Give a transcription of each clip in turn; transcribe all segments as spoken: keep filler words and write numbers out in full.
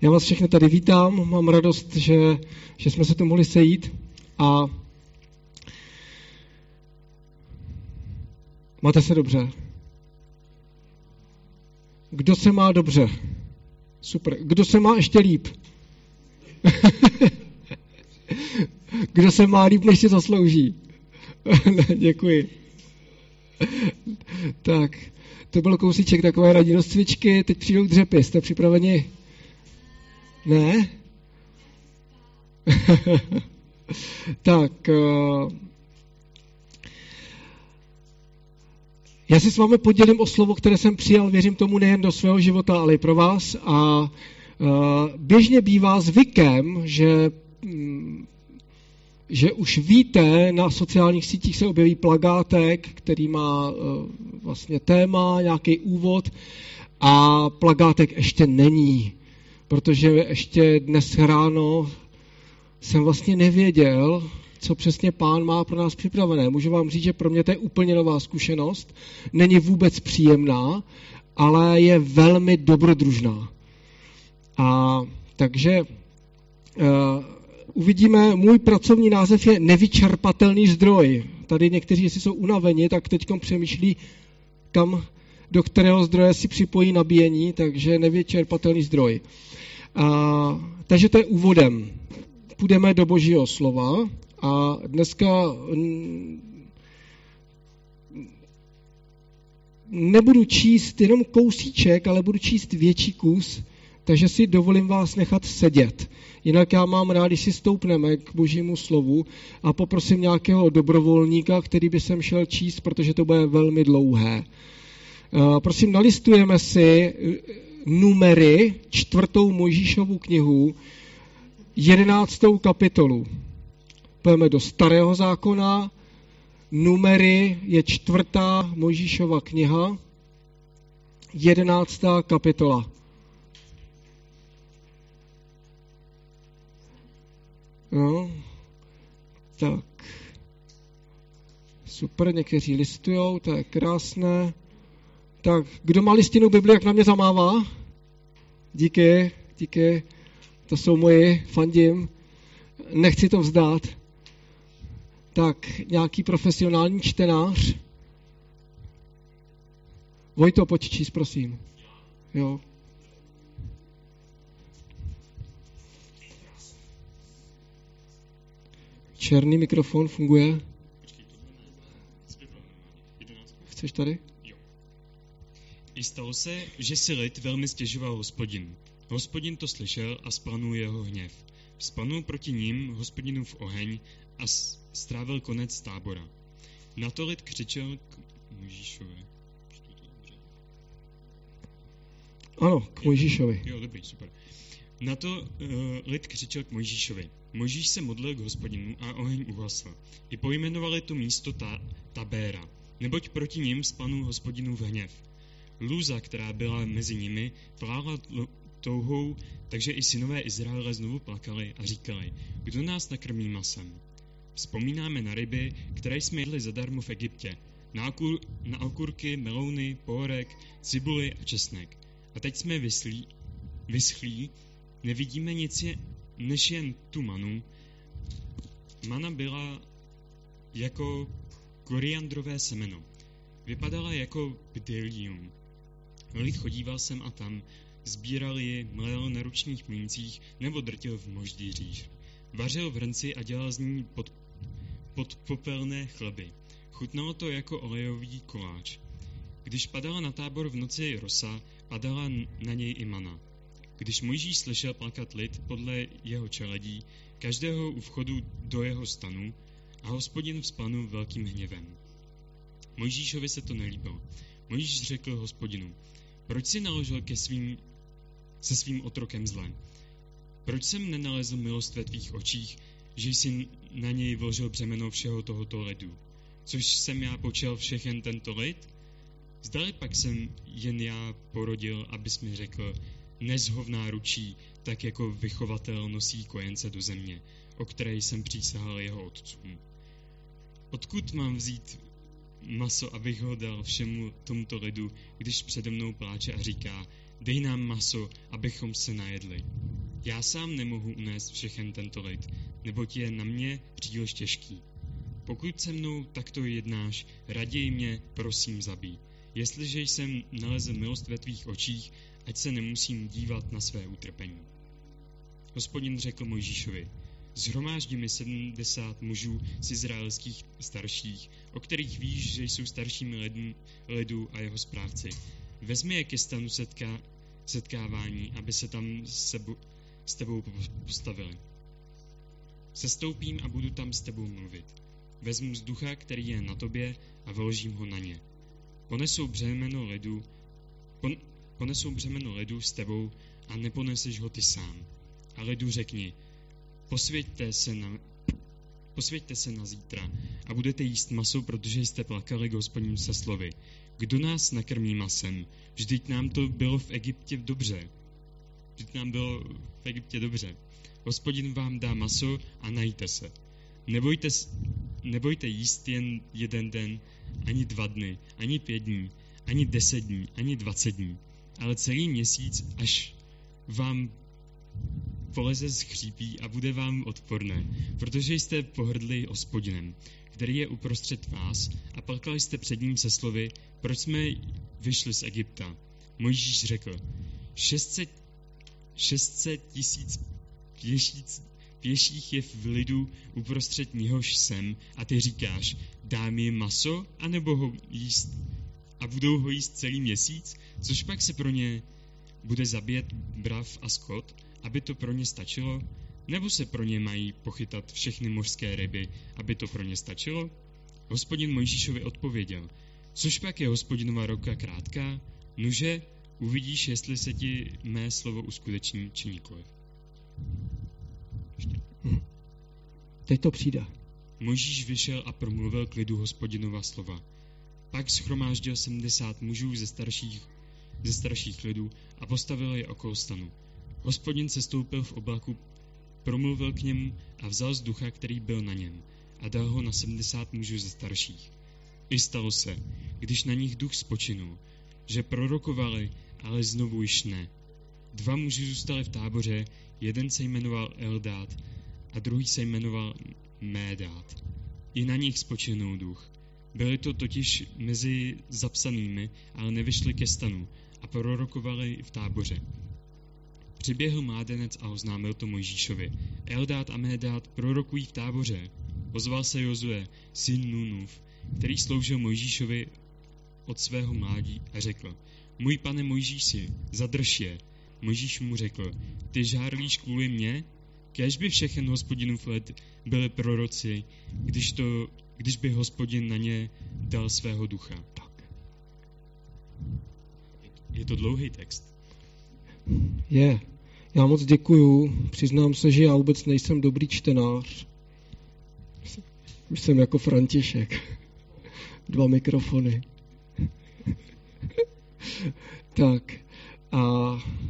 Já vás všechny tady vítám, mám radost, že, že jsme se tu mohli sejít a máte se dobře. Kdo se má dobře? Super. Kdo se má ještě líp? Kdo se má líp, než si zaslouží? Děkuji. Tak, to byl kousíček takové radínost cvičky, teď přijdou dřepy, jste připraveni? Ne? Tak, uh, já si s vámi podělím o slovo, které jsem přijal, věřím tomu nejen do svého života, ale i pro vás. A uh, běžně bývá zvykem, že, um, že už víte, na sociálních sítích se objeví plakátek, který má uh, vlastně téma, nějaký úvod a plakátek ještě není. Protože ještě dnes ráno jsem vlastně nevěděl, co přesně Pán má pro nás připravené. Můžu vám říct, že pro mě to je úplně nová zkušenost. Není vůbec příjemná, ale je velmi dobrodružná. A takže uh, uvidíme, můj pracovní název je nevyčerpatelný zdroj. Tady někteří, jestli jsou unaveni, tak teďkom přemýšlí, kam, do kterého zdroje si připojí nabíjení, takže nevyčerpatelný zdroj. A, takže to je úvodem. Půjdeme do Božího slova a dneska nebudu číst jenom kousíček, ale budu číst větší kus, takže si dovolím vás nechat sedět. Jinak já mám rád, když si stoupneme k Božímu slovu a poprosím nějakého dobrovolníka, který by sem šel číst, protože to bude velmi dlouhé. Prosím, nalistujeme si Numery, čtvrtou Mojžíšovu knihu, jedenáctou kapitolu. Půjdeme do Starého zákona, Numery je čtvrtá Mojžíšova kniha, jedenáctá kapitola. No, tak. Super, někteří listujou, to je krásné. Tak, kdo má listinu Bibli, jak na mě zamává? Díky, díky. To jsou moji, fandím. Nechci to vzdát. Tak, nějaký profesionální čtenář? Vojto, pojď číst, prosím. Jo. Černý mikrofon funguje? Chceš tady? I stalo se, že si lid velmi stěžoval Hospodinu. Hospodin to slyšel a spanul jeho hněv. Spanul proti ním Hospodinův oheň a strávil konec tábora. Na to lid křičel k Mojžíšovi. Ano, k Mojžíšovi. Jo, dobrý, super. Na to uh, lid křičel k Mojžíšovi. Mojžíš se modlil k Hospodinu a oheň uhasl. I pojmenovali to místo ta, Tabéra, neboť proti ním spanul Hospodinův hněv. Lůza, která byla mezi nimi, vlála touhou, takže i synové Izraele znovu plakali a říkali, kdo nás nakrmí masem. Vzpomínáme na ryby, které jsme jedli zadarmo v Egyptě, na, okur, na okurky, melouny, pohorek, cibuly a česnek. A teď jsme vyslí, vyschlí, nevidíme nic je, než jen tu manu. Mana byla jako koriandrové semeno. Vypadala jako bdylium. Lid chodíval sem a tam, sbíral ji, mlel na ručních mlýncích nebo drtil v moždířích. Vařil v hrnci a dělal z ní pod, podpopelné chleby. Chutnalo to jako olejový koláč. Když padala na tábor v noci rosa, padala na něj i mana. Když Mojžíš slyšel plakat lid podle jeho čeledí, každého u vchodu do jeho stanu, a Hospodin vzplanul velkým hněvem. Mojžíšovi se to nelíbilo. Mojžíš řekl Hospodinu, proč jsi naložil ke svým, se svým otrokem zle? Proč jsem nenalezl milost ve tvých očích, že jsi na něj vložil břemeno všeho tohoto lidu? Což jsem já počel všechen tento lid? Zdali pak jsem jen já porodil, abys mi řekl, nezhovná ručí, tak jako vychovatel nosí kojence do země, o které jsem přísahal jeho otcům. Odkud mám vzít maso, abych ho dal všemu tomuto lidu, když přede mnou pláče a říká, dej nám maso, abychom se najedli. Já sám nemohu unést všechen tento lid, neboť je na mě příliš těžký. Pokud se mnou takto jednáš, raději mě, prosím, zabij. Jestliže jsem nalezl milost ve tvých očích, ať se nemusím dívat na své utrpení. Hospodin řekl Mojžíšovi, shromáždi mi sedmdesát mužů z izraelských starších, o kterých víš, že jsou staršími lidu, lidu a jeho správci. Vezmi je ke stanu setká, setkávání, aby se tam s, sebu, s tebou postavili. Sestoupím a budu tam s tebou mluvit. Vezmu z ducha, který je na tobě, a vyložím ho na ně. Ponesou břemeno lidu, pon, ponesou břemeno lidu s tebou a neponeseš ho ty sám. A lidu řekni, posvěďte se na, posvěďte se na zítra a budete jíst maso, protože jste plakali k Hospodinu se slovy. Kdo nás nakrmí masem? Vždyť nám to bylo v Egyptě dobře. Vždyť nám bylo v Egyptě dobře. Hospodin vám dá maso a najíte se. Nebojte, nebojte jíst jen jeden den, ani dva dny, ani pět dní, ani deset dní, ani dvacet dní, ale celý měsíc, až vám poleze z chřípí a bude vám odporné, protože jste pohrdli Hospodinem, který je uprostřed vás, a plakali jste před ním se slovy, proč jsme vyšli z Egypta. Mojžíš řekl, šest set tisíc pěších je v lidu uprostřed něhož jsem, a ty říkáš, dám jim maso, anebo ho jíst a budou ho jíst celý měsíc, což pak se pro ně bude zabíjet brav a skot, aby to pro ně stačilo, nebo se pro ně mají pochytat všechny mořské ryby, aby to pro ně stačilo? Hospodin Mojžíšovi odpověděl, což pak je Hospodinova ruka krátká, nuže, uvidíš, jestli se ti mé slovo uskuteční či nikoliv. Hm. Teď to přijde. Mojžíš vyšel a promluvil k lidu Hospodinova slova. Pak shromáždil sedmdesát mužů ze starších, ze starších lidů a postavil je okolo stanu. Hospodin se stoupil v oblaku, promluvil k němu a vzal z ducha, který byl na něm, a dal ho na sedmdesát mužů ze starších. I stalo se, když na nich duch spočinul, že prorokovali, ale znovu již ne. Dva muži zůstali v táboře, jeden se jmenoval Eldát a druhý se jmenoval Médát. I na nich spočinul duch. Byli to totiž mezi zapsanými, ale nevyšli ke stanu a prorokovali v táboře. Přiběhl mládenec a oznámil to Mojžíšovi. Eldát a Médát prorokují v táboře. Ozval se Jozue, syn Nunův, který sloužil Mojžíšovi od svého mládí, a řekl, můj pane Mojžíši, zadrž je. Mojžíš mu řekl, ty žárlíš kvůli mně? Kéž by všechen Hospodinův lid byli proroci, když, to, když by Hospodin na ně dal svého ducha. Tak. Je to dlouhý text. Je. Já moc děkuju. Přiznám se, že já vůbec nejsem dobrý čtenář. Jsem jako František. Dva mikrofony. Tak. A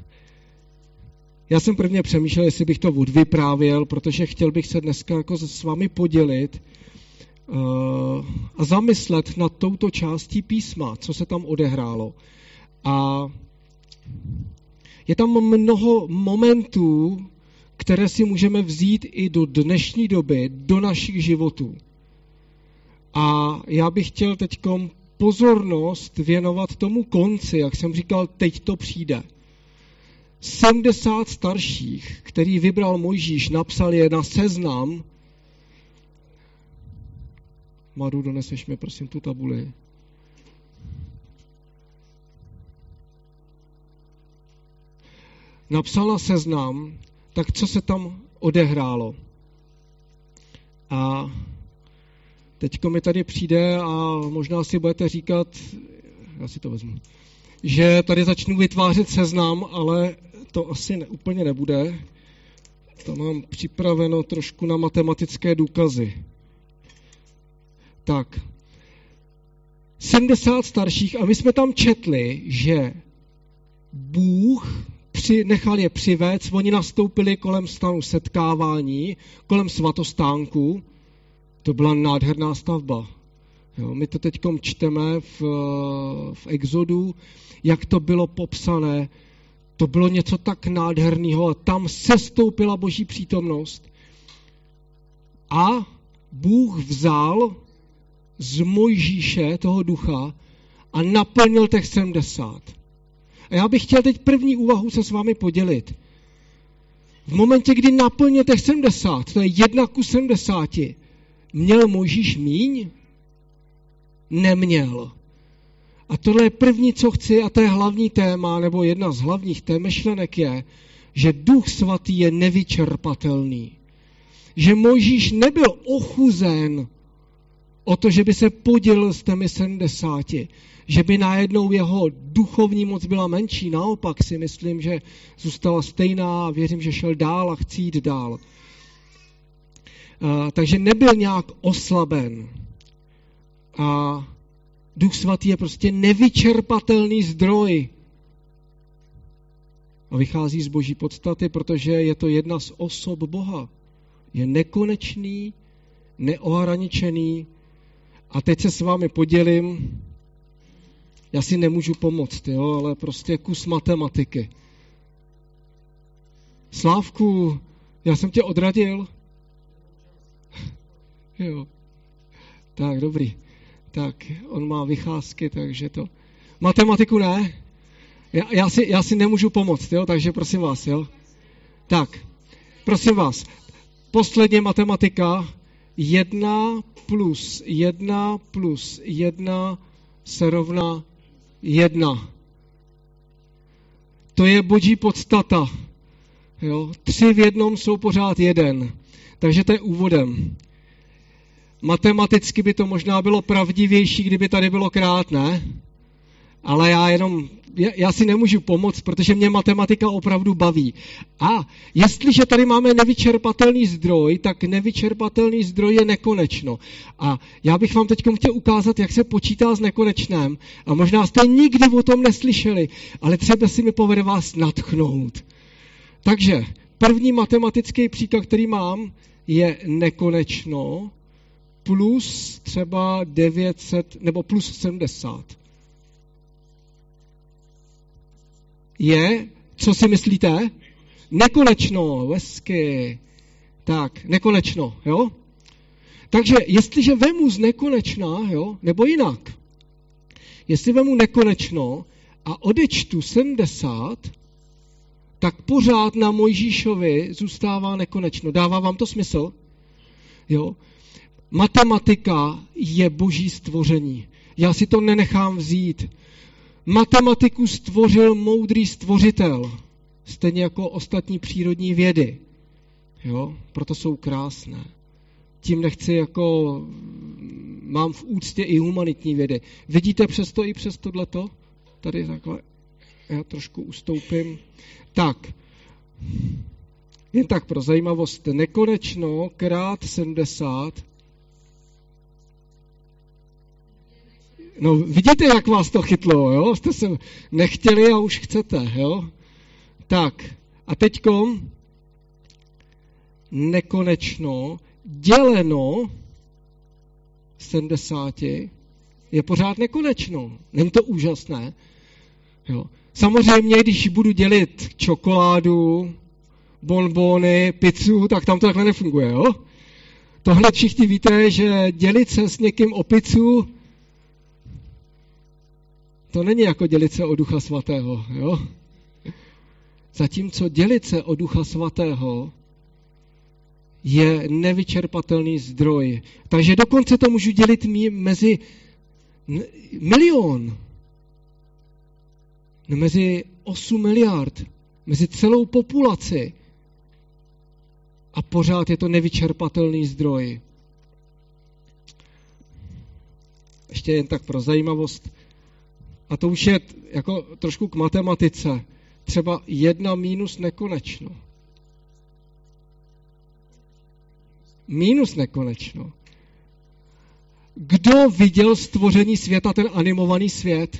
já jsem prvně přemýšlel, jestli bych to odvyprávěl, protože chtěl bych se dneska jako s vámi podělit uh, a zamyslet nad touto částí písma, co se tam odehrálo. A je tam mnoho momentů, které si můžeme vzít i do dnešní doby, do našich životů. A já bych chtěl teďkom pozornost věnovat tomu konci, jak jsem říkal, teď to přijde. sedmdesát starších, který vybral Mojžíš, napsal je na seznam. Maru, doneseš mi prosím tu tabuli. Napsal na seznam, tak co se tam odehrálo. A teďko mi tady přijde a možná si budete říkat, já si to vezmu, že tady začnu vytvářet seznam, ale to asi ne, úplně nebude. To mám připraveno trošku na matematické důkazy. Tak. sedmdesát starších a my jsme tam četli, že Bůh při, nechal je přivést, oni nastoupili kolem stanu setkávání, kolem svatostánku. To byla nádherná stavba. Jo, my to teďkom čteme v, v Exodu, jak to bylo popsané. To bylo něco tak nádherného a tam sestoupila Boží přítomnost. A Bůh vzal z Mojžíše toho ducha a naplnil těch sedmdesát. A já bych chtěl teď první úvahu se s vámi podělit. V momentě, kdy naplnil těch sedmdesát, to je jedna ku sedmdesáti, měl Mojžíš míň? Neměl. A tohle je první, co chci, a to je hlavní téma, nebo jedna z hlavních tém myšlenek je, že Duch Svatý je nevyčerpatelný. Že Mojžíš nebyl ochuzen o to, že by se podělil s těmi sedmdesáti, že by najednou jeho duchovní moc byla menší. Naopak si myslím, že zůstala stejná a věřím, že šel dál a chci jít dál. A, takže nebyl nějak oslaben. A Duch Svatý je prostě nevyčerpatelný zdroj. A vychází z Boží podstaty, protože je to jedna z osob Boha. Je nekonečný, neohraničený. A teď se s vámi podělím. Já si nemůžu pomoct, jo, ale prostě kus matematiky. Slávku, já jsem tě odradil. Jo. Tak, dobrý. Tak, on má vycházky, takže to... Matematiku ne. Já, já, si, já si nemůžu pomoct, jo, takže prosím vás, jo. Tak, prosím vás. Poslední matematika. Jedna plus jedna plus jedna se rovná jedna. To je Boží podstata. Jo? Tři v jednom jsou pořád jeden. Takže to je úvodem. Matematicky by to možná bylo pravdivější, kdyby tady bylo krát, ne? Ale já jenom, já si nemůžu pomoct, protože mě matematika opravdu baví. A jestliže tady máme nevyčerpatelný zdroj, tak nevyčerpatelný zdroj je nekonečno. A já bych vám teď chtěl ukázat, jak se počítá s nekonečném. A možná jste nikdy o tom neslyšeli, ale třeba si mi povede vás nadchnout. Takže první matematický příklad, který mám, je nekonečno plus třeba devět set nebo plus sedmdesát. Je, co si myslíte? Nekonečno, hezky. Tak, nekonečno, jo? Takže jestliže vemu z nekonečna, jo, nebo jinak, jestli vemu nekonečno a odečtu sedmdesát, tak pořád na Mojžíšovi zůstává nekonečno. Dává vám to smysl? Jo? Matematika je Boží stvoření. Já si to nenechám vzít. Matematiku stvořil moudrý stvořitel, stejně jako ostatní přírodní vědy. Jo? Proto jsou krásné. Tím nechci jako, mám v úctě i humanitní vědy. Vidíte přesto i přes tohleto? Tady takhle, já trošku ustoupím. Tak, jen tak pro zajímavost, nekonečno krát sedmdesát. No vidíte, jak vás to chytlo, jo? Jste se nechtěli a už chcete, jo? Tak, a teďko nekonečno děleno sedmdesáti je pořád nekonečno. Není to úžasné? Jo. Samozřejmě, když budu dělit čokoládu, bonbony, pizzu, tak tam to takhle nefunguje, jo? Tohle všichni víte, že dělit se s někým o pizzu, to není jako dělit se o Ducha Svatého, jo? Zatímco dělit se o Ducha Svatého je nevyčerpatelný zdroj. Takže dokonce to můžu dělit mezi milion, mezi osm miliard, mezi celou populaci. A pořád je to nevyčerpatelný zdroj. Ještě jen tak pro zajímavost. A to už je jako trošku k matematice. Třeba jedna mínus nekonečno. Mínus nekonečno. Kdo viděl stvoření světa, ten animovaný svět?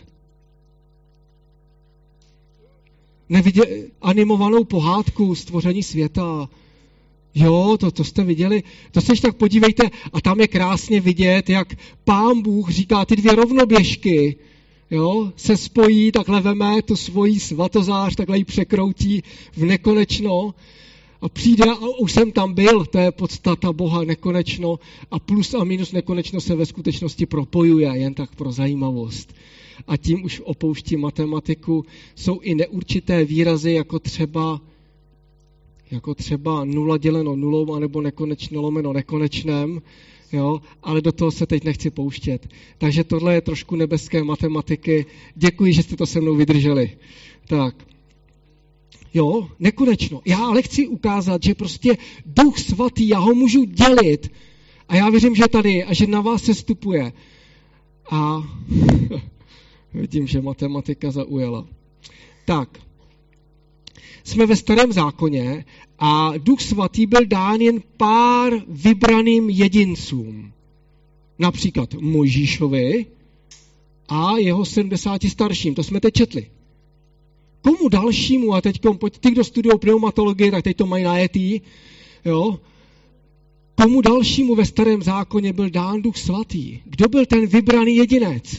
Neviděl animovanou pohádku stvoření světa? Jo, to, to jste viděli. To se tak podívejte a tam je krásně vidět, jak Pán Bůh říká ty dvě rovnoběžky. jo, se spojí, takhle veme tu svoji svatozář, takhle ji překroutí v nekonečno a přijde a už jsem tam byl, to je podstata Boha, nekonečno a plus a minus nekonečno se ve skutečnosti propojuje, jen tak pro zajímavost. A tím už opouští matematiku. Jsou i neurčité výrazy, jako třeba jako třeba nula děleno nulou, anebo nekonečno lomeno nekonečném, jo, ale do toho se teď nechci pouštět. Takže tohle je trošku nebeské matematiky. Děkuji, že jste to se mnou vydrželi. Tak. Jo, nekonečno. Já ale chci ukázat, že prostě Duch Svatý, já ho můžu dělit a já věřím, že tady a že na vás se stupuje. A vidím, že matematika zaujala. Tak. Jsme ve Starém zákoně a Duch Svatý byl dán jen pár vybraným jedincům. Například Mojžíšovi a jeho sedmdesáti starším. To jsme teď četli. Komu dalšímu, a teď pojď, ty, kdo studují pneumatologii, tak teď to mají najetý, jo, komu dalšímu ve Starém zákoně byl dán Duch Svatý? Kdo byl ten vybraný jedinec?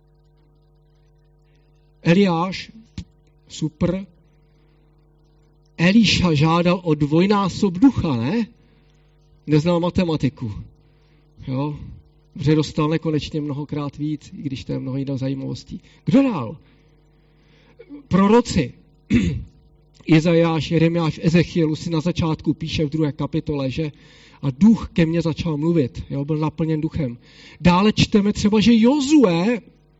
Eliáš, super. Eliša žádal o dvojnásob ducha, ne? Neznal matematiku. Jo? Protože dostal nekonečně mnohokrát víc, i když to je mnoho jiných zajímavostí. Kdo dál? Proroci. Izajáš, Jeremiáš, Ezechielu si na začátku píše v druhé kapitole, že a duch ke mně začal mluvit. Jo? Byl naplněn duchem. Dále čteme třeba, že Jozue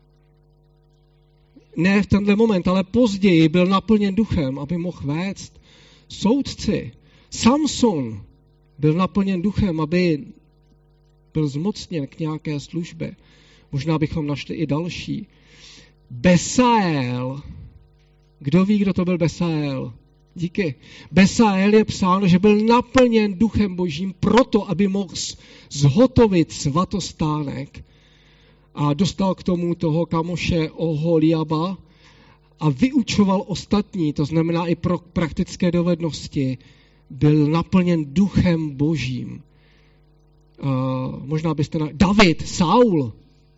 ne v tenhle moment, ale později byl naplněn duchem, aby mohl vést soudci. Samson byl naplněn duchem, aby byl zmocněn k nějaké službě. Možná bychom našli i další. Besael. Kdo ví, kdo to byl Besael? Díky. Besael je psáno, že byl naplněn duchem božím proto, aby mohl zhotovit svatostánek a dostal k tomu toho kamoše Oholiaba a vyučoval ostatní, to znamená i pro praktické dovednosti, byl naplněn duchem božím. Uh, možná byste... Na... David, Saul.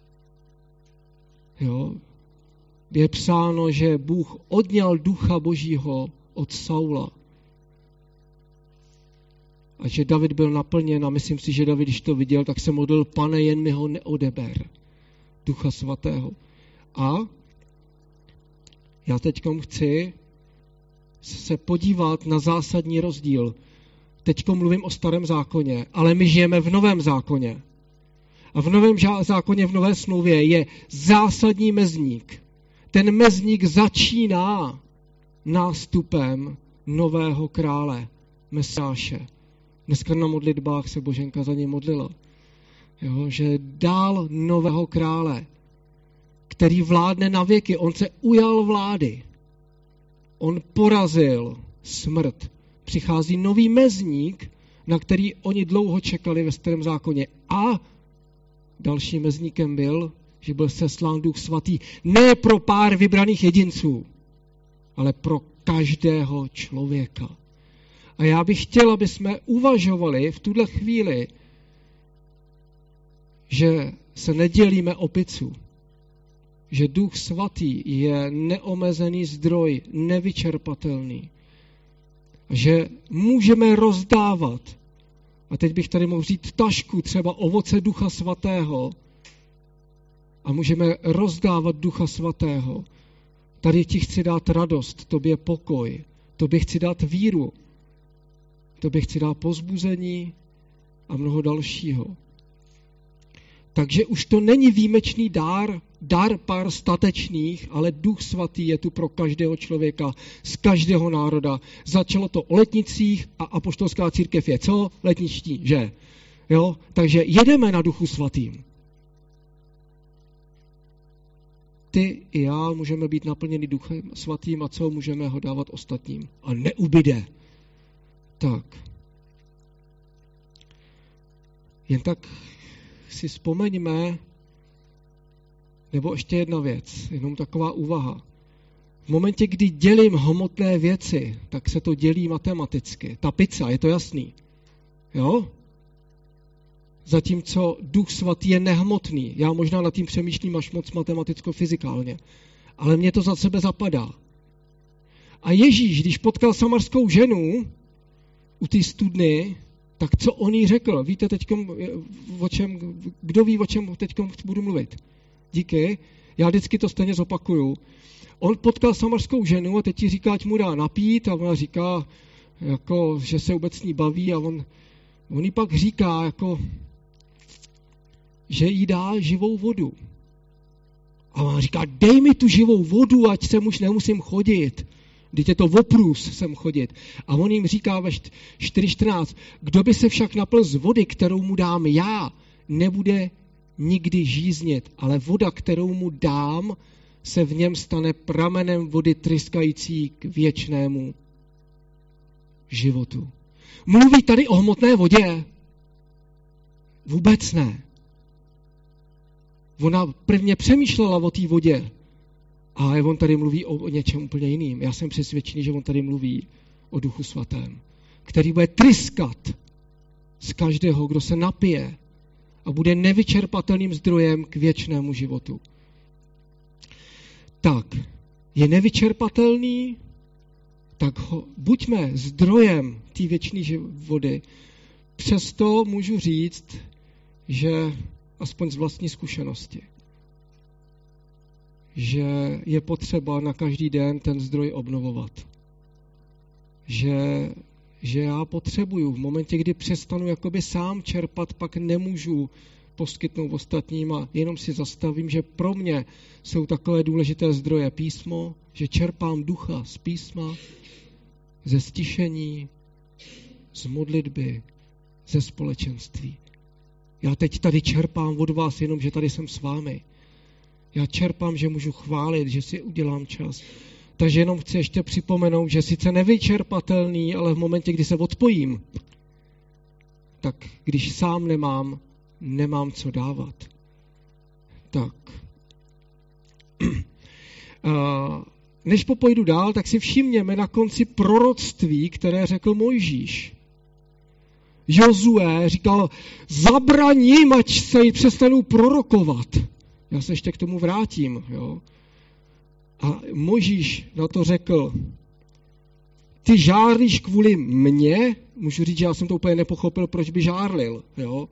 Jo. Je psáno, že Bůh odňal ducha božího od Saula. A že David byl naplněn a myslím si, že David, když to viděl, tak se modlil, Pane, jen mi ho neodeber. Ducha svatého. A já teďkom chci se podívat na zásadní rozdíl. Teďkom mluvím o Starém zákoně, ale my žijeme v Novém zákoně. A v Novém zákoně, v Nové smlouvě je zásadní mezník. Ten mezník začíná nástupem nového krále, Mesiáše. Dneska na modlitbách se Boženka za něj modlila. Jo, že dal nového krále, který vládne na věky. On se ujal vlády. On porazil smrt. Přichází nový mezník, na který oni dlouho čekali ve Starém zákoně. A dalším mezníkem byl, že byl seslán Duch Svatý ne pro pár vybraných jedinců, ale pro každého člověka. A já bych chtěl, aby jsme uvažovali v tuhle chvíli, že se nedělíme o pizzu, že Duch Svatý je neomezený zdroj, nevyčerpatelný, že můžeme rozdávat. A teď bych tady mohl vzít tašku, třeba ovoce Ducha Svatého, a můžeme rozdávat Ducha Svatého. Tady ti chci dát radost, tobě pokoj, tobě chci dát víru, tobě chci dát povzbuzení a mnoho dalšího. Takže už to není výjimečný dár, dar pár statečných, ale Duch Svatý je tu pro každého člověka, z každého národa. Začalo to o letnicích a apoštolská církev je co? Letničtí, že? Jo? Takže jedeme na Duchu Svatým. Ty i já můžeme být naplněni Duchem Svatým a co můžeme ho dávat ostatním. A neubyde. Tak. Jen tak si vzpomeňme, nebo ještě jedna věc, jenom taková úvaha. V momentě, kdy dělím hmotné věci, tak se to dělí matematicky. Ta pizza, je to jasný? Jo? zatímco Duch Svatý je nehmotný. Já možná nad tím přemýšlím až moc matematicko-fyzikálně, ale mně to za sebe zapadá. A Ježíš, když potkal samarskou ženu u té studny, tak co on jí řekl? Víte teď, o čem, kdo ví, o čem teď budu mluvit? Díky. Já vždycky to stejně zopakuju. On potkal samarskou ženu a teď jí říká, ať mu dá napít a ona říká, jako, že se vůbec s ní baví a on, on jí pak říká, jako, že jí dá živou vodu. A ona říká, dej mi tu živou vodu, ať sem už nemusím chodit. Vždyť je to oprus sem chodit. A on jim říká ve čtyři čtrnáct, kdo by se však napil z vody, kterou mu dám já, nebude nikdy žíznit, ale voda, kterou mu dám, se v něm stane pramenem vody tryskající k věčnému životu. Mluví tady o hmotné vodě? Vůbec ne. Ona prvně přemýšlela o té vodě, ale on tady mluví o něčem úplně jiným. Já jsem přesvědčený, že on tady mluví o Duchu Svatém, který bude tryskat z každého, kdo se napije a bude nevyčerpatelným zdrojem k věčnému životu. Tak, je nevyčerpatelný, tak ho, buďme zdrojem té věčné vody. Přesto můžu říct, že aspoň z vlastní zkušenosti, že je potřeba na každý den ten zdroj obnovovat. Že, že já potřebuju, v momentě, kdy přestanu jakoby sám čerpat, pak nemůžu poskytnout ostatním a jenom si zastavím, že pro mě jsou takové důležité zdroje písmo, že čerpám ducha z písma, ze stišení, z modlitby, ze společenství. Já teď tady čerpám od vás jenom, že tady jsem s vámi. Já čerpám, že můžu chválit, že si udělám čas. Takže jenom chci ještě připomenout, že sice nevyčerpatelný, ale v momentě, kdy se odpojím, tak když sám nemám, nemám co dávat. Tak. Než popojdu dál, tak si všimněme na konci proroctví, které řekl Mojžíš. Jozue říkal, zabraním, ať se jí přestanou prorokovat. Já se ještě k tomu vrátím. Jo? A Mojžíš na to řekl, ty žárlíš kvůli mně, můžu říct, že já jsem to úplně nepochopil, proč by žárlil. Jo?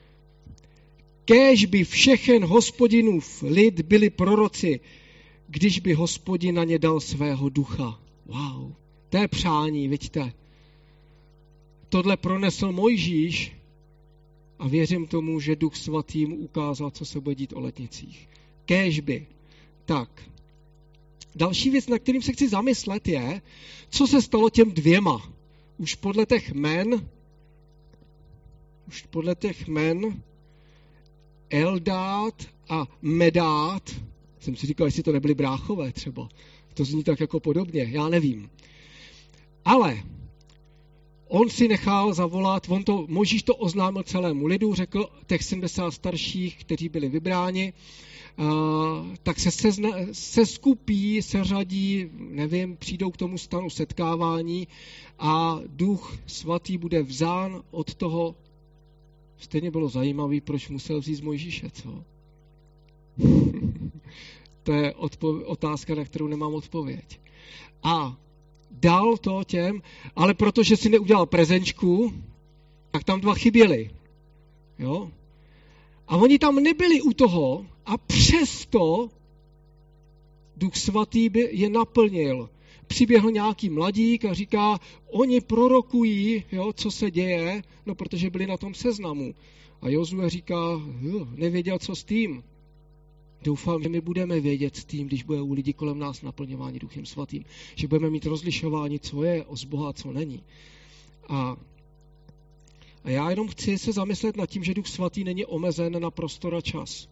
Kéž by všechen Hospodinův lid byli proroci, když by Hospodin na ně dal svého ducha. Wow, to je přání, vidíte. Tohle pronesl Mojžíš a věřím tomu, že Duch Svatý mu ukázal, co se bude dít o letnicích. Kéž by. Tak. Další věc, na kterým se chci zamyslet, je, co se stalo těm dvěma. Už podle těch men, už podle těch men Eldad a Medad, jsem si říkal, jestli to nebyli bráchové třeba. To zní tak jako podobně, já nevím. Ale on si nechal zavolat, on to, Mojžíš to oznámil celému lidu, řekl těch sedmdesát starších, kteří byli vybráni, uh, tak se sezna, seskupí, seřadí, nevím, přijdou k tomu stanu setkávání a Duch Svatý bude vzán od toho. Stejně bylo zajímavý, proč musel vzít z Mojžíše, co? To je odpo- otázka, na kterou nemám odpověď. A dal to těm, ale protože si neudělal prezenčku, tak tam dva chyběli. Jo? A oni tam nebyli u toho a přesto Duch Svatý by je naplnil. Přiběhl nějaký mladík a říká, oni prorokují, jo, co se děje, no protože byli na tom seznamu. A Jozue říká, jo, nevěděl, co s tím. Doufám, že my budeme vědět s tím, když bude u lidí kolem nás naplňování Duchem Svatým. Že budeme mít rozlišování, co je z Boha a co není. A, a já jenom chci se zamyslet nad tím, že Duch Svatý není omezen na prostor a čas.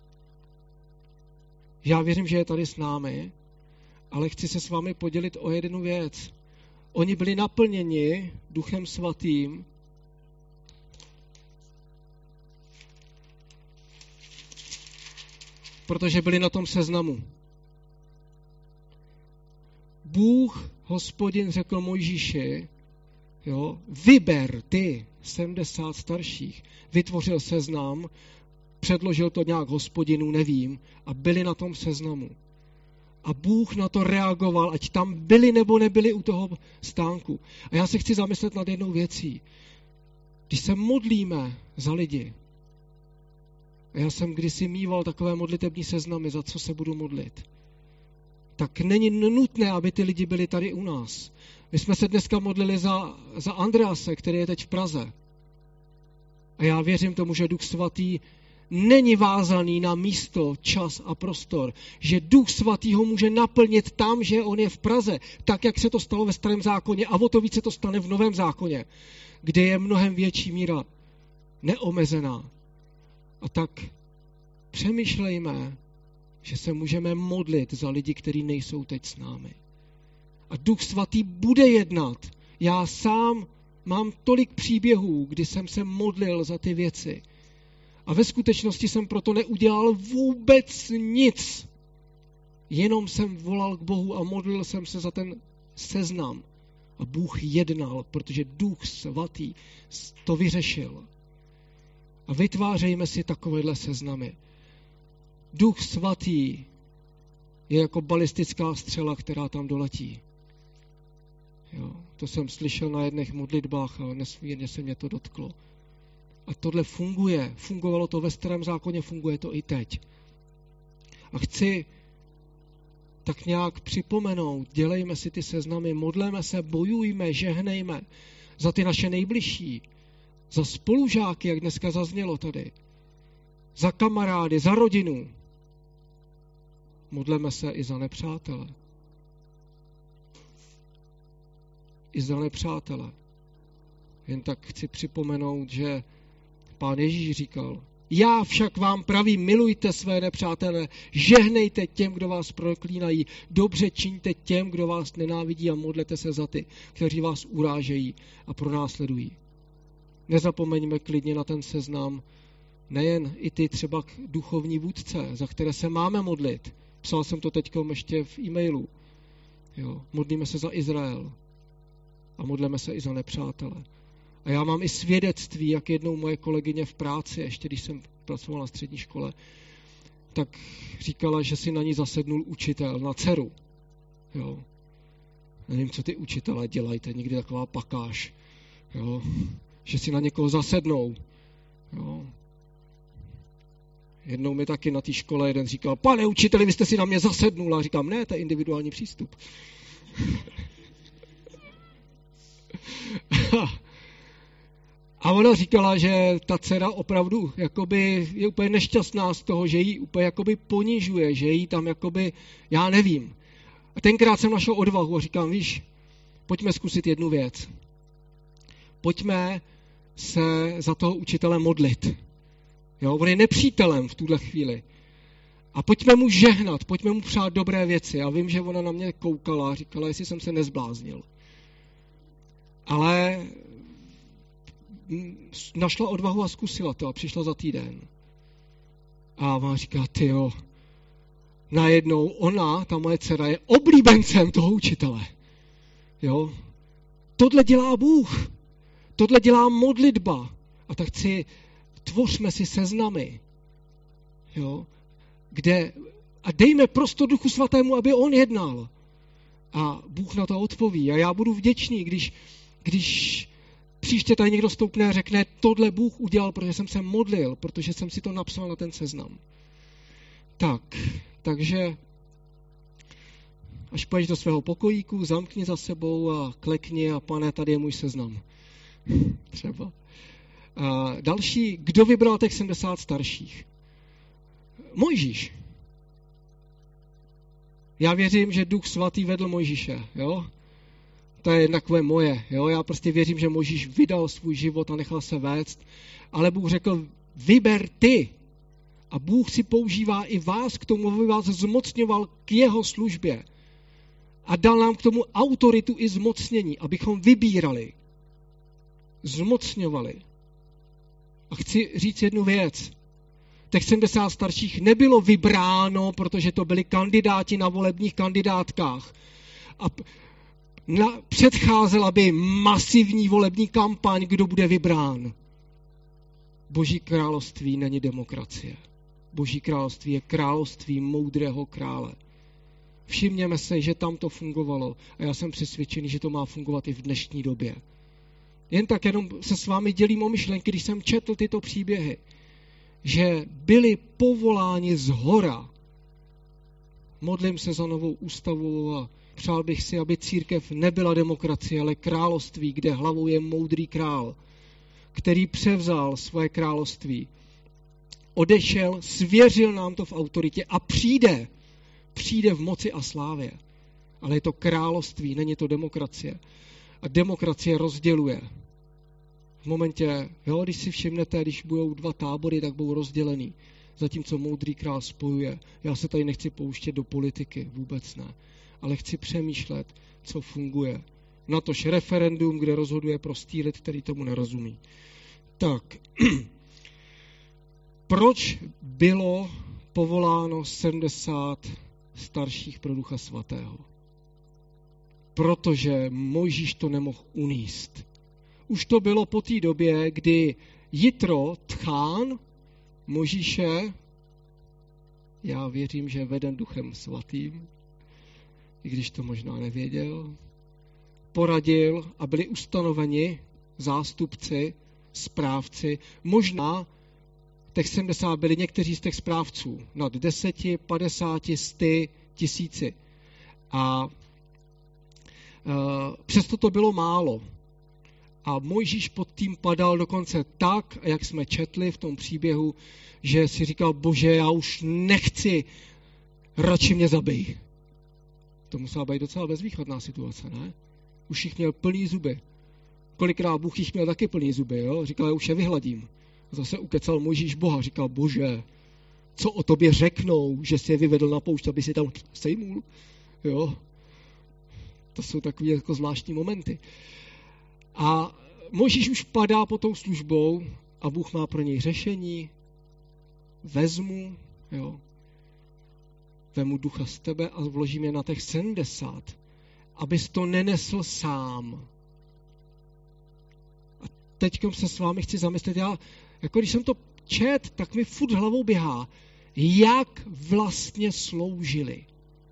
Já věřím, že je tady s námi, ale chci se s vámi podělit o jednu věc. Oni byli naplněni Duchem Svatým protože byli na tom seznamu. Bůh, Hospodin, řekl Mojžíši, jo, vyber ty, sedmdesát starších. Vytvořil seznam, předložil to nějak Hospodinu, nevím, a byli na tom seznamu. A Bůh na to reagoval, ať tam byli nebo nebyli u toho stánku. A já se chci zamyslet nad jednou věcí. Když se modlíme za lidi, a já jsem kdysi mýval takové modlitební seznamy, za co se budu modlit, tak není nutné, aby ty lidi byli tady u nás. My jsme se dneska modlili za, za Andrease, který je teď v Praze. A já věřím tomu, že Duch Svatý není vázaný na místo, čas a prostor. Že Duch Svatý ho může naplnit tam, že on je v Praze. Tak, jak se to stalo ve Starém zákoně a o to více to stane v Novém zákoně, kde je mnohem větší míra neomezená. A tak přemýšlejme, že se můžeme modlit za lidi, kteří nejsou teď s námi. A Duch Svatý bude jednat. Já sám mám tolik příběhů, kdy jsem se modlil za ty věci. A ve skutečnosti jsem proto neudělal vůbec nic. Jenom jsem volal k Bohu a modlil jsem se za ten seznam. A Bůh jednal, protože Duch Svatý to vyřešil. A vytvářejme si takovéhle seznamy. Duch Svatý je jako balistická střela, která tam doletí. Jo, to jsem slyšel na jedných modlitbách a nesmírně se mě to dotklo. A tohle funguje. Fungovalo to ve Starém zákoně, funguje to i teď. A chci tak nějak připomenout, dělejme si ty seznamy, modleme se, bojujme, žehnejme za ty naše nejbližší, za spolužáky, jak dneska zaznělo tady, za kamarády, za rodinu. Modleme se i za nepřátele. I za nepřátele. Jen tak chci připomenout, že Pán Ježíš říkal, já však vám pravím, milujte své nepřátele, žehnejte těm, kdo vás proklínají, dobře čiňte těm, kdo vás nenávidí a modlete se za ty, kteří vás urážejí a pronásledují. Nezapomeňme klidně na ten seznam, nejen i ty třeba duchovní vůdce, za které se máme modlit. Psal jsem to teďkom ještě v e-mailu. Jo, modlíme se za Izrael a modlíme se i za nepřátele. A já mám i svědectví, jak jednou moje kolegyně v práci, ještě když jsem pracoval na střední škole, tak říkala, že si na ní zasednul učitel, na dceru. Jo. Nevím, co ty učitelé dělají, to je někdy taková pakáž. Jo. Že si na někoho zasednou. Jo. Jednou mi taky na té škole jeden říkal, pane učiteli, vy jste si na mě zasednul. A říkám, ne, to je individuální přístup. A ona říkala, že ta dcera opravdu jakoby je úplně nešťastná z toho, že jí úplně jakoby ponižuje, že jí tam jakoby, já nevím. A tenkrát jsem našel odvahu a říkám, víš, pojďme zkusit jednu věc. Pojďme se za toho učitele modlit. Jo, on je nepřítelem v tuhle chvíli. A pojďme mu žehnat, pojďme mu přát dobré věci. A vím, že ona na mě koukala a říkala, jestli jsem se nezbláznil. Ale našla odvahu a zkusila to a přišla za týden. A ona říká, tyjo, najednou ona, ta moje dcera, je oblíbencem toho učitele. Jo? Tohle dělá Bůh. Tohle dělá modlitba. A tak chci, tvořme si seznamy. Jo? Kde, a dejme prostor Duchu Svatému, aby on jednal. A Bůh na to odpoví. A já budu vděčný, když, když příště tady někdo stoupne a řekne, tohle Bůh udělal, protože jsem se modlil, protože jsem si to napsal na ten seznam. Tak, takže až půjdeš do svého pokojíku, zamkni za sebou a klekni a pane, tady je můj seznam. Třeba. A další, kdo vybral těch sedmdesát starších? Mojžíš. Já věřím, že Duch Svatý vedl Mojžíše, jo? To je takové moje, jo? Já prostě věřím, že Mojžíš vydal svůj život a nechal se vést, ale Bůh řekl, vyber ty. A Bůh si používá i vás k tomu, aby vás zmocňoval k jeho službě. A dal nám k tomu autoritu i zmocnění, abychom vybírali. Zmocňovali. A chci říct jednu věc. Těch sedmdesát starších nebylo vybráno, protože to byli kandidáti na volebních kandidátkách. A Na, předcházela by masivní volební kampaň, kdo bude vybrán. Boží království není demokracie. Boží království je království moudrého krále. Všimněme se, že tam to fungovalo a já jsem přesvědčený, že to má fungovat i v dnešní době. Jen tak jenom se s vámi dělím o myšlenky, když jsem četl tyto příběhy, že byli povoláni zhora. Modlím se za novou ústavu a přál bych si, aby církev nebyla demokracie, ale království, kde hlavou je moudrý král, který převzal svoje království, odešel, svěřil nám to v autoritě a přijde. Přijde v moci a slávě. Ale je to království, není to demokracie. A demokracie rozděluje. V momentě, jo, když si všimnete, když budou dva tábory, tak budou rozdělený. Zatímco moudrý král spojuje. Já se tady nechci pouštět do politiky, vůbec ne. Ale chci přemýšlet, co funguje. Natož referendum, kde rozhoduje prostý lid, který tomu nerozumí. Tak, proč bylo povoláno sedmdesát starších pro Ducha Svatého? Protože Mojžíš to nemohl unést. Už to bylo po té době, kdy Jitro, tchán Mojžíše, já věřím, že je veden Duchem Svatým, i když to možná nevěděl, poradil a byli ustanoveni zástupci, správci, možná těch sedmdesát byli někteří z těch správců, nad deseti, padesáti, sty, tisíci. A uh, přesto to bylo málo. A Mojžíš pod tím padal dokonce tak, jak jsme četli v tom příběhu, že si říkal, Bože, já už nechci, radši mě zabij. To musela být docela bezvýchodná situace, ne? Už jich měl plný zuby. Kolikrát Bůh jich měl taky plný zuby, jo? Říkal, já už je vyhladím. Zase ukecal Mojžíš Boha, říkal, Bože, co o tobě řeknou, že jsi je vyvedl na poušť, aby si tam sejmul, jo? To jsou takové jako zvláštní momenty. A Mojžíš už padá pod tou službou a Bůh má pro něj řešení. Vezmu, jo, vemu ducha z tebe a vložím je na těch sedmdesát, abys to nenesl sám. A teď se s vámi chci zamyslet, já, jako když jsem to čet, tak mi furt hlavou běhá, jak vlastně sloužili.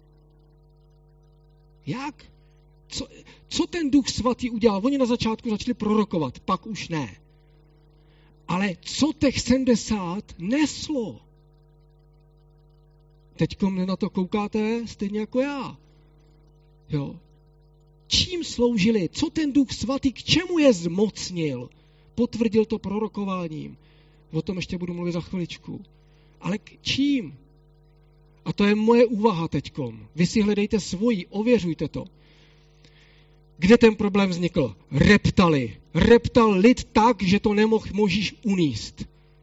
Jak? Co, co ten Duch Svatý udělal? Oni na začátku začali prorokovat, pak už ne. Ale co těch sedmdesát neslo? Teďko na to koukáte stejně jako já. Jo. Čím sloužili? Co ten Duch Svatý, k čemu je zmocnil? Potvrdil to prorokováním. O tom ještě budu mluvit za chviličku. Ale k čím? A to je moje úvaha teďkom. Vy si hledejte svoji, ověřujte to. Kde ten problém vznikl? Reptali. Reptal lid tak, že to nemohl Mojžíš unést.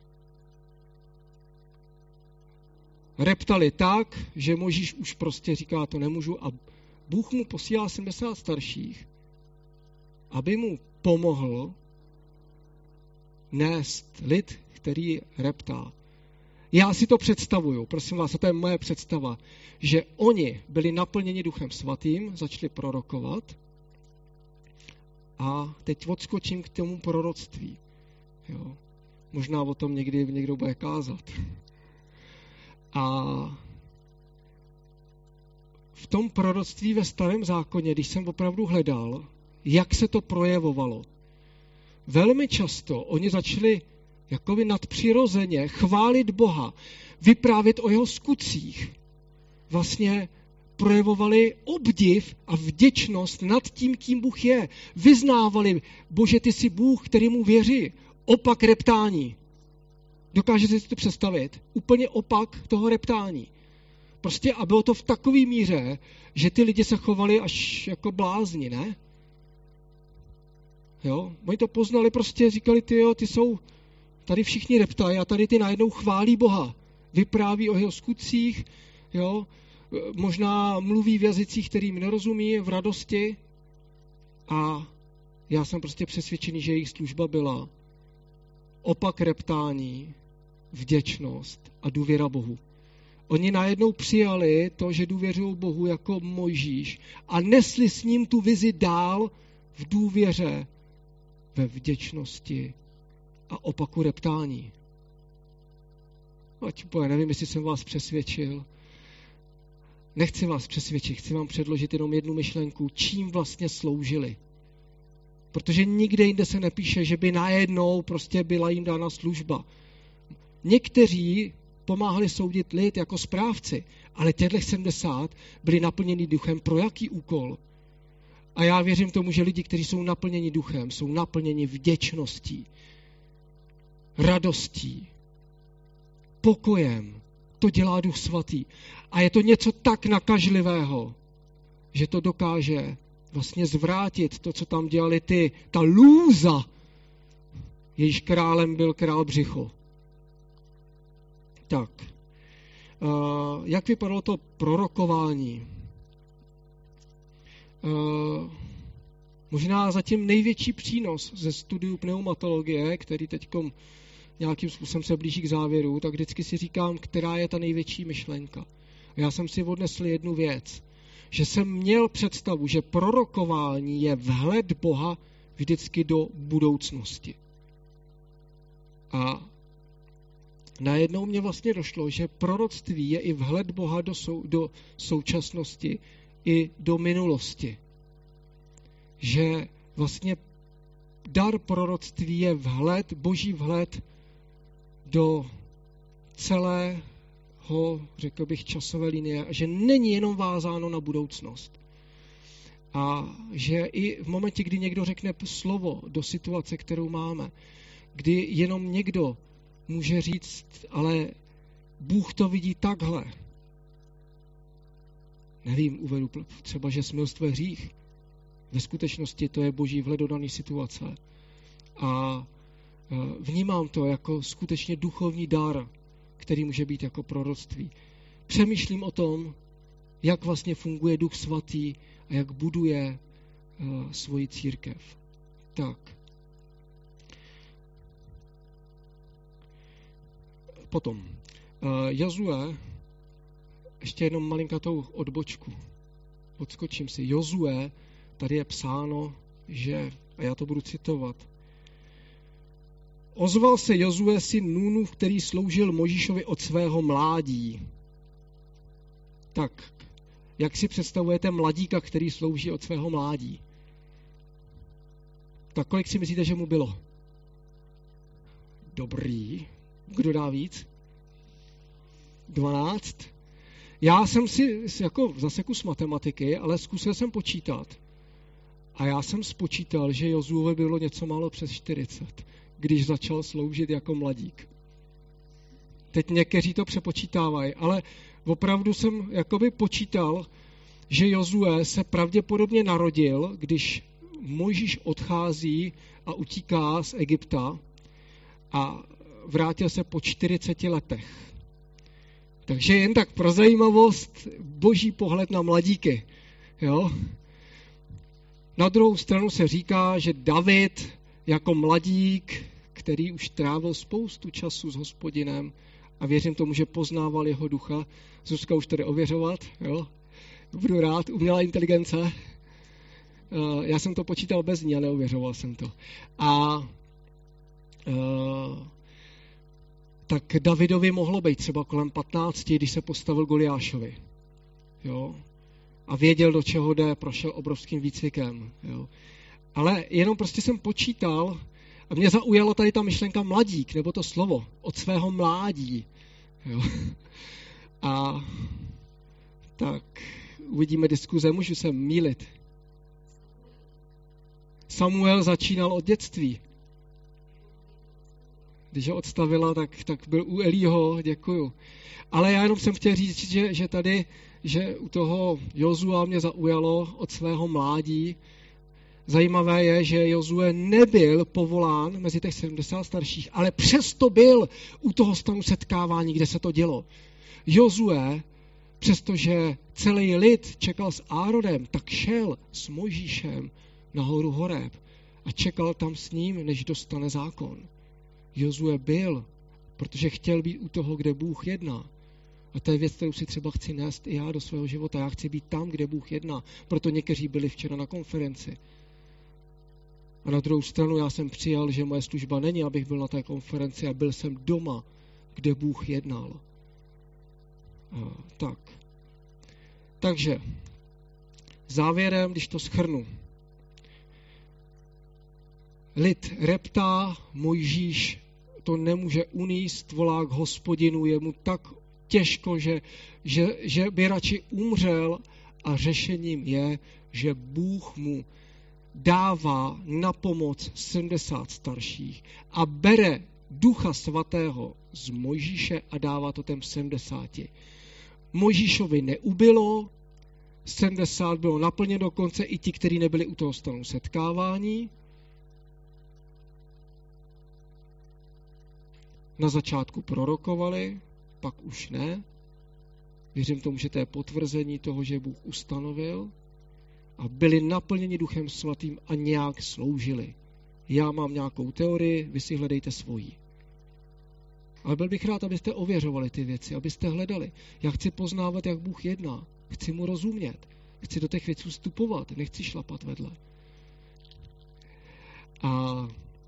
Reptali tak, že Mojžíš už prostě říká, to nemůžu a Bůh mu posílá sedmdesát starších, aby mu pomohl nést lid, který reptá. Já si to představuju, prosím vás, a to je moje představa, že oni byli naplněni Duchem Svatým, začali prorokovat a teď odskočím k tomu proroctví. Jo. Možná o tom někdy někdo bude kázat. A v tom proroctví ve Starém zákoně, když jsem opravdu hledal, jak se to projevovalo, velmi často oni začali jakoby nadpřirozeně chválit Boha, vyprávět o jeho skutcích. Vlastně projevovali obdiv a vděčnost nad tím, kým Bůh je. Vyznávali, Bože, ty jsi Bůh, který mu věří. Opak reptání. Dokážete si to představit? Úplně opak toho reptání. Prostě a bylo to v takové míře, že ty lidi se chovali až jako blázni, ne? Jo? Oni to poznali, prostě říkali, ty jo, ty jsou, tady všichni reptají a tady ty najednou chválí Boha. Vypráví o jeho skutcích, jo? Možná mluví v jazycích, kterým nerozumí, v radosti. A já jsem prostě přesvědčený, že jejich služba byla opak reptání, vděčnost a důvěra Bohu. Oni najednou přijali to, že důvěřují Bohu jako Mojžíš a nesli s ním tu vizi dál v důvěře, ve vděčnosti a opaku reptání. Ať úplně nevím, jestli jsem vás přesvědčil. Nechci vás přesvědčit, chci vám předložit jenom jednu myšlenku, čím vlastně sloužili. Protože nikde jinde se nepíše, že by najednou prostě byla jim dána služba. Někteří pomáhali soudit lid jako správci, ale těchto sedmdesát byli naplněni duchem pro jaký úkol? A já věřím tomu, že lidi, kteří jsou naplněni duchem, jsou naplněni vděčností, radostí, pokojem. To dělá Duch Svatý. A je to něco tak nakažlivého, že to dokáže vlastně zvrátit to, co tam dělali ty, ta lůza, jejíž králem byl král Břicho. Tak, uh, jak vypadalo to prorokování? Uh, možná zatím největší přínos ze studiu pneumatologie, který teďkom nějakým způsobem se blíží k závěru, tak vždycky si říkám, která je ta největší myšlenka. Já jsem si odnesl jednu věc, že jsem měl představu, že prorokování je vhled Boha vždycky do budoucnosti. A najednou mě vlastně došlo, že proroctví je i vhled Boha do, sou, do současnosti i do minulosti. Že vlastně dar proroctví je vhled, boží vhled do celého, řekl bych, časové linie, že není jenom vázáno na budoucnost. A že i v momentě, kdy někdo řekne slovo do situace, kterou máme, kdy jenom někdo může říct, ale Bůh to vidí takhle. Nevím, uvedu třeba, že smilstvo je hřích. Ve skutečnosti to je boží vhled do dané situace. A vnímám to jako skutečně duchovní dar, který může být jako proroctví. Přemýšlím o tom, jak vlastně funguje Duch Svatý a jak buduje uh, svoji církev. Tak. Potom. Uh, Jozue, ještě jenom malinkatou odbočku. Odskočím si. Jozue, tady je psáno, že, a já to budu citovat, ozval se Jozue syn Núnův, který sloužil Mojžíšovi od svého mládí. Tak, jak si představujete mladíka, který slouží od svého mládí? Tak kolik si myslíte, že mu bylo? Dobrý. Kdo dá víc? Dvanáct. Já jsem si jako v zaseku z matematiky, ale zkusil jsem počítat. A já jsem spočítal, že Jozuovi bylo něco málo přes čtyřicet, když začal sloužit jako mladík. Teď někteří to přepočítávají, ale opravdu jsem jakoby počítal, že Jozue se pravděpodobně narodil, když Mojžíš odchází a utíká z Egypta a vrátil se po čtyřiceti letech. Takže jen tak pro zajímavost, boží pohled na mladíky. Jo? Na druhou stranu se říká, že David jako mladík, který už trávil spoustu času s Hospodinem a věřím tomu, že poznával jeho ducha. Zuzka už tady ověřovat, jo? Budu rád, umělá inteligence. Uh, já jsem to počítal bez ní a neověřoval jsem to. A uh, tak Davidovi mohlo být třeba kolem patnácti, když se postavil Goliášovi. Jo? A věděl, do čeho jde, prošel obrovským výcvikem. Jo? Ale jenom prostě jsem počítal a mě zaujala tady ta myšlenka mladík, nebo to slovo, od svého mládí. Jo? A tak uvidíme diskuze, můžu se mýlit. Samuel začínal od dětství. Když ho odstavila, tak, tak byl u Elího, děkuju. Ale já jenom jsem chtěl říct, že, že tady, že u toho Jozua mě zaujalo od svého mládí. Zajímavé je, že Jozue nebyl povolán mezi těch sedmdesát starších, ale přesto byl u toho stanu setkávání, kde se to dělo. Jozue, přestože celý lid čekal s Áronem, tak šel s Mojžíšem na horu Horeb a čekal tam s ním, než dostane zákon. Jozue byl, protože chtěl být u toho, kde Bůh jedná. A to je věc, kterou si třeba chci nést i já do svého života. Já chci být tam, kde Bůh jedná. Proto někteří byli včera na konferenci. A na druhou stranu já jsem přijal, že moje služba není, abych byl na té konferenci a byl jsem doma, kde Bůh jednal. A, tak. Takže závěrem, když to shrnu. Lid reptá, Mojžíš to nemůže uníst, volá k Hospodinu, je mu tak těžko, že, že, že by radši umřel a řešením je, že Bůh mu dává na pomoc sedmdesát starších a bere Ducha Svatého z Mojžíše a dává to těm sedmdesáti. Mojžíšovi neubylo, sedmdesát bylo naplněno, dokonce i ti, kteří nebyli u toho stanu setkávání. Na začátku prorokovali, pak už ne. Věřím tomu, že to je potvrzení toho, že Bůh ustanovil a byli naplněni Duchem Svatým a nějak sloužili. Já mám nějakou teorii, vy si hledejte svoji. Ale byl bych rád, abyste ověřovali ty věci, abyste hledali. Já chci poznávat, jak Bůh jedná. Chci mu rozumět. Chci do těch věcí vstupovat, nechci šlapat vedle. A,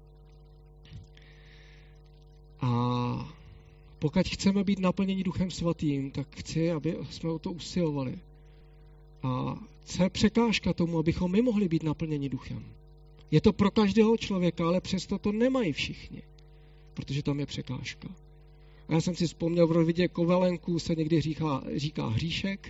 a pokud chceme být naplněni Duchem Svatým, tak chci, aby jsme o to usilovali. A co je překážka tomu, abychom my mohli být naplněni Duchem? Je to pro každého člověka, ale přesto to nemají všichni, protože tam je překážka. A já jsem si vzpomněl, v Rovidě Kovalenků se někdy říká, říká hříšek.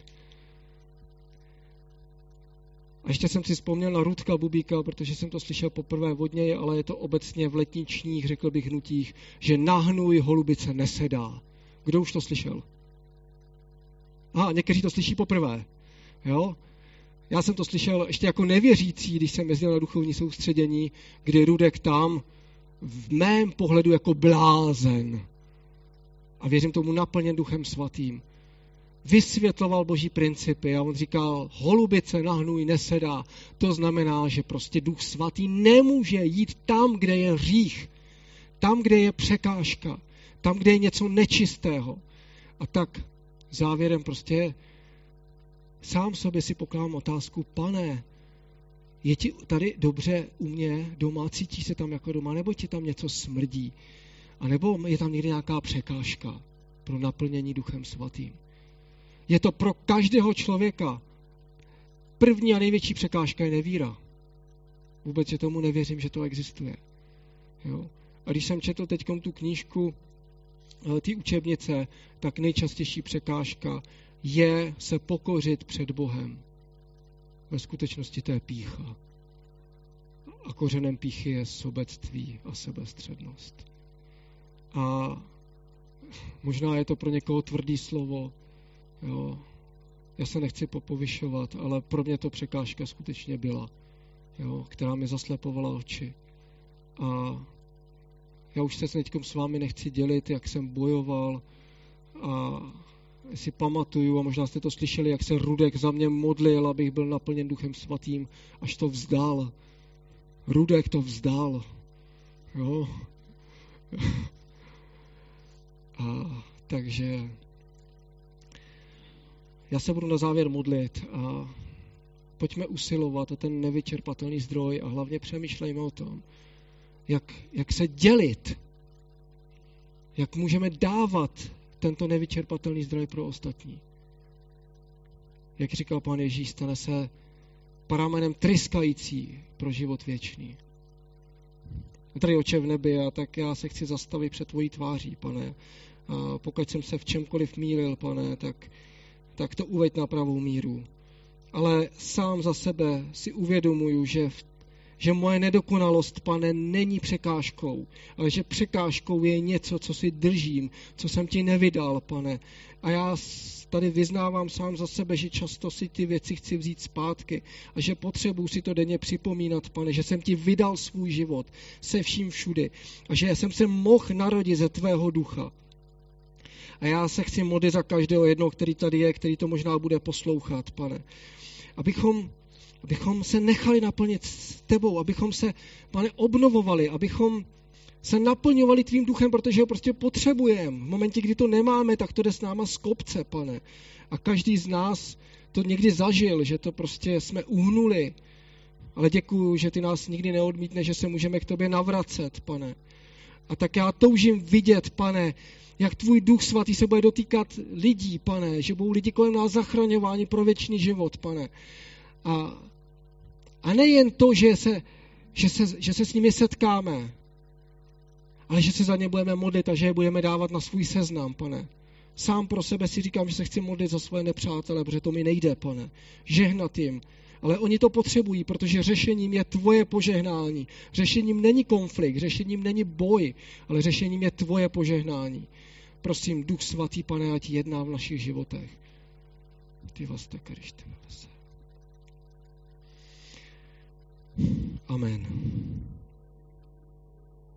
A ještě jsem si vzpomněl na Rudka Bubíka, protože jsem to slyšel poprvé od něj, ale je to obecně v letničních, řekl bych, hnutích, že na hnůj holubice nesedá. Kdo už to slyšel? Aha, někteří to slyší poprvé. Jo? Já jsem to slyšel ještě jako nevěřící, když jsem jezdil na duchovní soustředění, kdy Rudek tam v mém pohledu jako blázen a věřím tomu naplněn Duchem Svatým vysvětloval boží principy a on říkal, holubice na hnůj nesedá. To znamená, že prostě Duch Svatý nemůže jít tam, kde je hřích, tam, kde je překážka, tam, kde je něco nečistého. A tak závěrem prostě sám sobě si pokládám otázku, Pane, je ti tady dobře u mě doma, cítíš se tam jako doma, nebo ti tam něco smrdí? A nebo je tam někdy nějaká překážka pro naplnění Duchem Svatým? Je to pro každého člověka. První a největší překážka je nevíra. Vůbec je tomu nevěřím, že to existuje. Jo? A když jsem četl teď tu knížku, ty učebnice, tak nejčastější překážka je se pokořit před Bohem. Ve skutečnosti to je pýcha. A kořenem pýchy je sobectví a sebestřednost. A možná je to pro někoho tvrdý slovo, jo. Já se nechci popovyšovat, ale pro mě to překážka skutečně byla, jo, která mi zaslepovala oči. A já už se teď s vámi nechci dělit, jak jsem bojoval a si pamatuju, a možná jste to slyšeli, jak se Rudek za mě modlil, abych byl naplněn Duchem Svatým, až to vzdal. Rudek to vzdal. Jo. A takže já se budu na závěr modlit a pojďme usilovat o ten nevyčerpatelný zdroj a hlavně přemýšlejme o tom, jak, jak se dělit, jak můžeme dávat tento nevyčerpatelný zdroj pro ostatní. Jak říkal Pán Ježíš, stane se pramenem tryskající pro život věčný. Tady oče v nebi, a tak já se chci zastavit před tvojí tváří, Pane. A pokud jsem se v čemkoliv mýlil, Pane, tak, tak to uveď na pravou míru. Ale sám za sebe si uvědomuju, že, že moje nedokonalost, Pane, není překážkou, ale že překážkou je něco, co si držím, co jsem ti nevydal, Pane. A já tady vyznávám sám za sebe, že často si ty věci chci vzít zpátky a že potřebuji si to denně připomínat, Pane, že jsem ti vydal svůj život se vším všudy a že jsem se mohl narodit ze tvého ducha. A já se chci modlit za každého jednoho, který tady je, který to možná bude poslouchat, Pane. Abychom, abychom se nechali naplnit s tebou, abychom se, Pane, obnovovali, abychom se naplňovali tvým duchem, protože ho prostě potřebujeme. V momentě, kdy to nemáme, tak to jde s náma z kopce, pane. A každý z nás to někdy zažil, že to prostě jsme uhnuli. Ale děkuju, že ty nás nikdy neodmítne, že se můžeme k tobě navracet, pane. A tak já toužím vidět, pane, jak tvůj duch svatý se bude dotýkat lidí, pane, že budou lidi kolem nás zachraňováni pro věčný život, pane. A, a nejen to, že se, že, se, že se s nimi setkáme, ale že se za ně budeme modlit a že je budeme dávat na svůj seznam, pane. Sám pro sebe si říkám, že se chci modlit za svoje nepřátele, protože to mi nejde, pane. Žehnat jim. Ale oni to potřebují, protože řešením je tvoje požehnání. Řešením není konflikt, řešením není boj, ale řešením je tvoje požehnání. Prosím, Duch Svatý, pane, ať jedná v našich životech. Ty vás tak Amen.